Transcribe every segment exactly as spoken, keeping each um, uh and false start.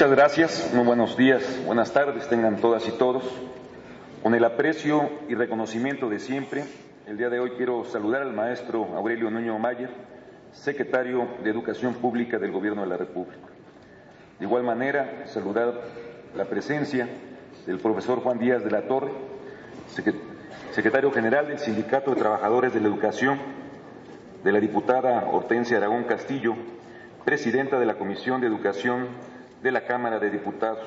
Muchas gracias, muy buenos días, buenas tardes tengan todas y todos. Con el aprecio y reconocimiento de siempre, el día de hoy quiero saludar al maestro Aurelio Nuño Mayer, secretario de Educación Pública del Gobierno de la República. De igual manera, saludar la presencia del profesor Juan Díaz de la Torre, secretario general del Sindicato de Trabajadores de la Educación, de la diputada Hortensia Aragón Castillo, presidenta de la Comisión de Educación de la Cámara de Diputados.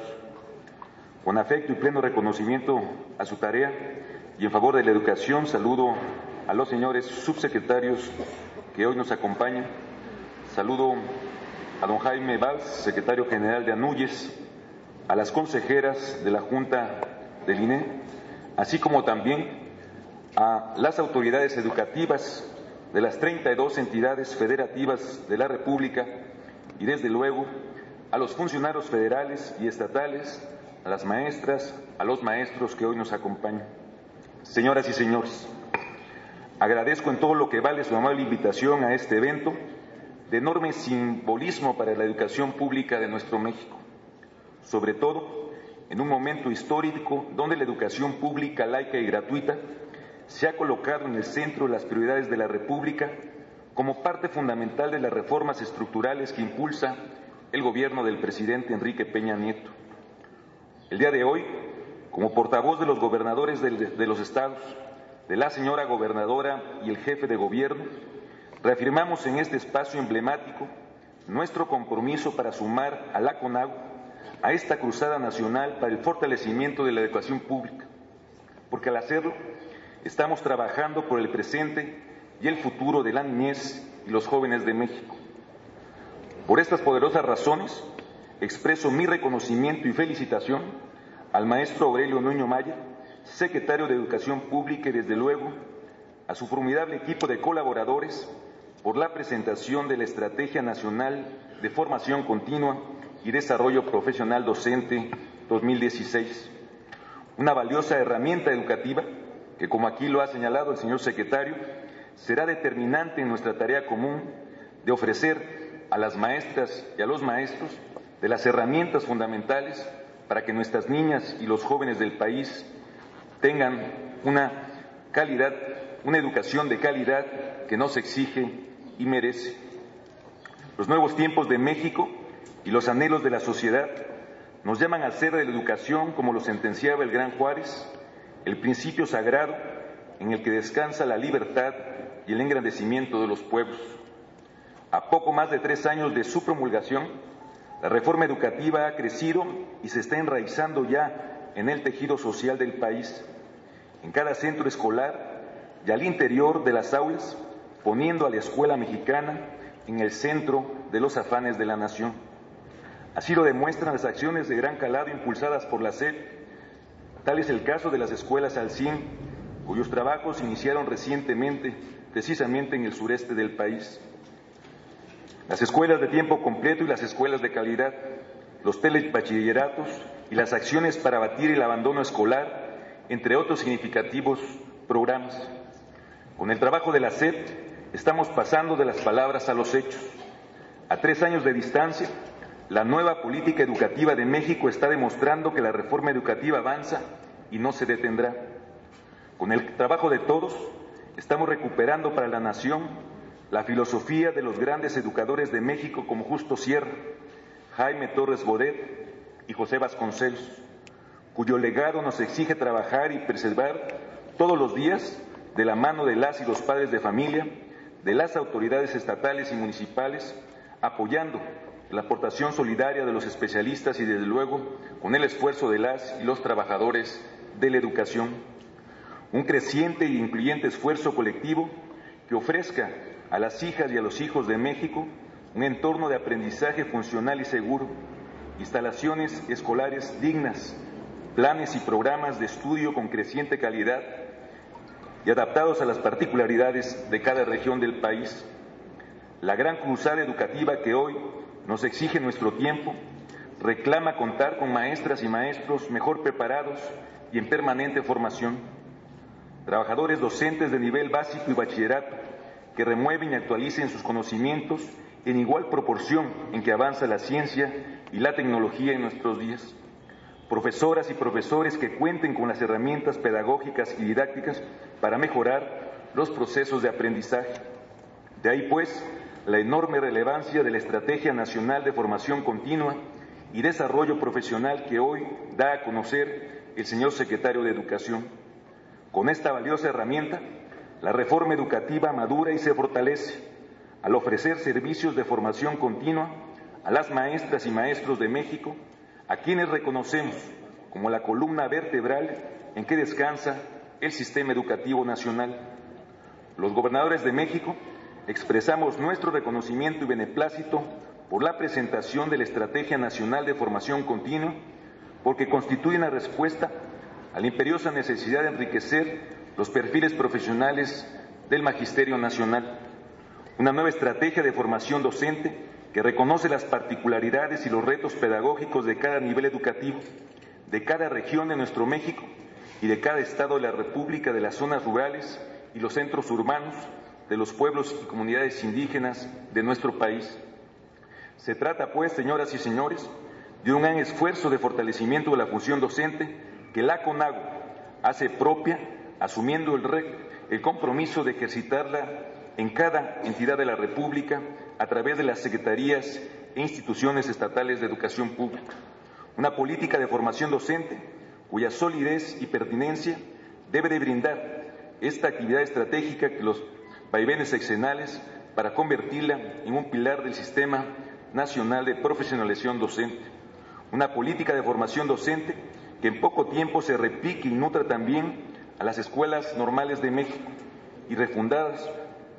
Con afecto y pleno reconocimiento a su tarea y en favor de la educación, saludo a los señores subsecretarios que hoy nos acompañan. Saludo a don Jaime Valls, secretario general de ANUYES, a las consejeras de la Junta del I N E, así como también a las autoridades educativas de las treinta y dos entidades federativas de la República y, desde luego, a los funcionarios federales y estatales, a las maestras, a los maestros que hoy nos acompañan. Señoras y señores, agradezco en todo lo que vale su amable invitación a este evento de enorme simbolismo para la educación pública de nuestro México, sobre todo en un momento histórico donde la educación pública, laica y gratuita se ha colocado en el centro de las prioridades de la República como parte fundamental de las reformas estructurales que impulsa el gobierno del presidente Enrique Peña Nieto. El día de hoy, como portavoz de los gobernadores de los estados, de la señora gobernadora y el jefe de gobierno, reafirmamos en este espacio emblemático nuestro compromiso para sumar a la CONAGUA a esta cruzada nacional para el fortalecimiento de la educación pública, porque al hacerlo estamos trabajando por el presente y el futuro de la niñez y los jóvenes de México. Por estas poderosas razones, expreso mi reconocimiento y felicitación al maestro Aurelio Nuño Mayer, secretario de Educación Pública, y desde luego a su formidable equipo de colaboradores por la presentación de la Estrategia Nacional de Formación Continua y Desarrollo Profesional Docente dos mil dieciséis, una valiosa herramienta educativa que, como aquí lo ha señalado el señor secretario, será determinante en nuestra tarea común de ofrecer a las maestras y a los maestros de las herramientas fundamentales para que nuestras niñas y los jóvenes del país tengan una calidad, una educación de calidad que nos exige y merece. Los nuevos tiempos de México y los anhelos de la sociedad nos llaman a hacer de la educación, como lo sentenciaba el gran Juárez, el principio sagrado en el que descansa la libertad y el engrandecimiento de los pueblos. A poco más de tres años de su promulgación, la reforma educativa ha crecido y se está enraizando ya en el tejido social del país, en cada centro escolar y al interior de las aulas, poniendo a la escuela mexicana en el centro de los afanes de la nación. Así lo demuestran las acciones de gran calado impulsadas por la S E P. Tal es el caso de las escuelas al cien, cuyos trabajos iniciaron recientemente, precisamente en el sureste del país. Las escuelas de tiempo completo y las escuelas de calidad, los telebachilleratos y las acciones para abatir el abandono escolar, entre otros significativos programas. Con el trabajo de la S E P estamos pasando de las palabras a los hechos. A tres años de distancia, la nueva política educativa de México está demostrando que la reforma educativa avanza y no se detendrá. Con el trabajo de todos, estamos recuperando para la nación la filosofía de los grandes educadores de México como Justo Sierra, Jaime Torres Bodet y José Vasconcelos, cuyo legado nos exige trabajar y preservar todos los días de la mano de las y los padres de familia, de las autoridades estatales y municipales, apoyando la aportación solidaria de los especialistas y, desde luego, con el esfuerzo de las y los trabajadores de la educación. Un creciente e incluyente esfuerzo colectivo que ofrezca a las hijas y a los hijos de México un entorno de aprendizaje funcional y seguro, instalaciones escolares dignas, planes y programas de estudio con creciente calidad y adaptados a las particularidades de cada región del país. La gran cruzada educativa que hoy nos exige nuestro tiempo reclama contar con maestras y maestros mejor preparados y en permanente formación, trabajadores docentes de nivel básico y bachillerato que renueven y actualicen sus conocimientos en igual proporción en que avanza la ciencia y la tecnología en nuestros días. Profesoras y profesores que cuenten con las herramientas pedagógicas y didácticas para mejorar los procesos de aprendizaje. De ahí, pues, la enorme relevancia de la Estrategia Nacional de Formación Continua y Desarrollo Profesional que hoy da a conocer el señor Secretario de Educación. Con esta valiosa herramienta, la reforma educativa madura y se fortalece al ofrecer servicios de formación continua a las maestras y maestros de México, a quienes reconocemos como la columna vertebral en que descansa el sistema educativo nacional. Los gobernadores de México expresamos nuestro reconocimiento y beneplácito por la presentación de la Estrategia Nacional de Formación Continua, porque constituye una respuesta a la imperiosa necesidad de enriquecer los perfiles profesionales del Magisterio Nacional. Una nueva estrategia de formación docente que reconoce las particularidades y los retos pedagógicos de cada nivel educativo, de cada región de nuestro México y de cada estado de la República, de las zonas rurales y los centros urbanos, de los pueblos y comunidades indígenas de nuestro país. Se trata, pues, señoras y señores, de un gran esfuerzo de fortalecimiento de la función docente que la CONAGO hace propia, asumiendo el, re, el compromiso de ejercitarla en cada entidad de la República a través de las secretarías e instituciones estatales de educación pública. Una política de formación docente cuya solidez y pertinencia debe de brindar esta actividad estratégica que los vaivenes sexenales para convertirla en un pilar del Sistema Nacional de Profesionalización Docente. Una política de formación docente que en poco tiempo se replique y nutra también a las escuelas normales de México y refundadas.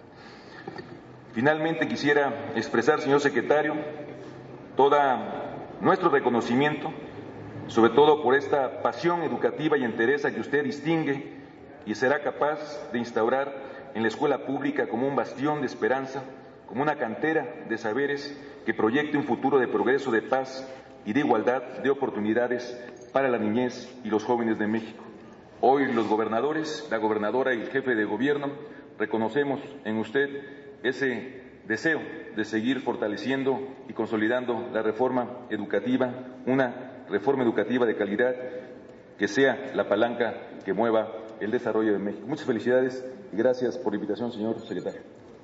Finalmente quisiera expresar, señor secretario, todo nuestro reconocimiento, sobre todo por esta pasión educativa y entereza que usted distingue y será capaz de instaurar en la escuela pública como un bastión de esperanza, como una cantera de saberes que proyecte un futuro de progreso, de paz y de igualdad de oportunidades para la niñez y los jóvenes de México. Hoy los gobernadores, la gobernadora y el jefe de gobierno reconocemos en usted ese deseo de seguir fortaleciendo y consolidando la reforma educativa, una reforma educativa de calidad que sea la palanca que mueva el desarrollo de México. Muchas felicidades y gracias por la invitación, señor secretario.